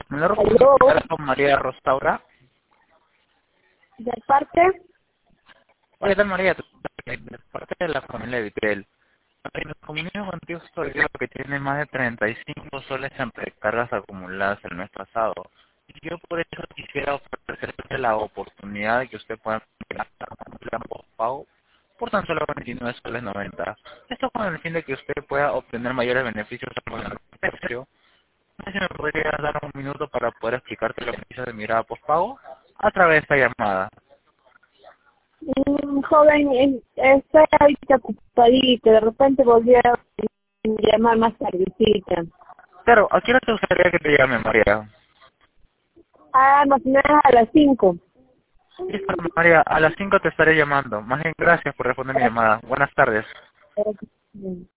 Me lo ¿Aló? recomiendo con María Rosaura. ¿De parte? Hola, ¿qué tal María? De parte de la familia Vitel. Me comunico contigo sobre lo que tiene más de 35 soles en recargas acumuladas el mes pasado. Y yo por eso quisiera ofrecerle la oportunidad de que usted pueda comprar un plan postpago por tan solo 29 soles 90. Esto con el fin de que usted pueda obtener mayores beneficios con el precio. No sé si me podría dar un minuto para poder explicarte los beneficios de mirada postpago a través de esta llamada. Joven, estoy ahorita ocupadito, de repente volví a llamar más tardecita. Claro, ¿a qué hora te gustaría que te llame, María? Más o menos a las 5. Listo, María, a las 5 te estaré llamando. Más bien, gracias por responder mi llamada. Buenas tardes.